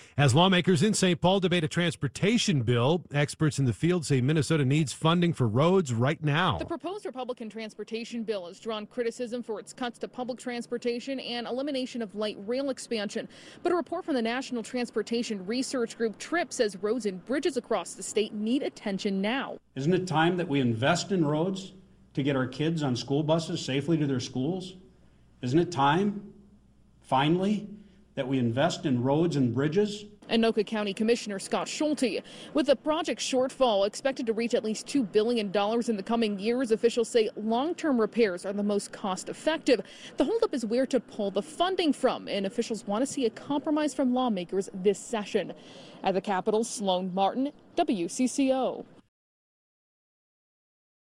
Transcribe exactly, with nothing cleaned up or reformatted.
As lawmakers in Saint Paul debate a transportation bill, experts in the field say Minnesota needs funding for roads right now. The proposed Republican transportation bill has drawn criticism for its cuts to public transportation and elimination of light rail expansion. But a report from the National Transportation Research Group, TRIP, says roads and bridges across the state need attention now. Isn't it time that we invest in roads to get our kids on school buses safely to their schools? Isn't it time, finally, that we invest in roads and bridges? Anoka County Commissioner Scott Schulte. With the project shortfall expected to reach at least two billion dollars in the coming years, officials say long-term repairs are the most cost-effective. The holdup is where to pull the funding from, and officials want to see a compromise from lawmakers this session. At the Capitol, Sloan Martin, W C C O.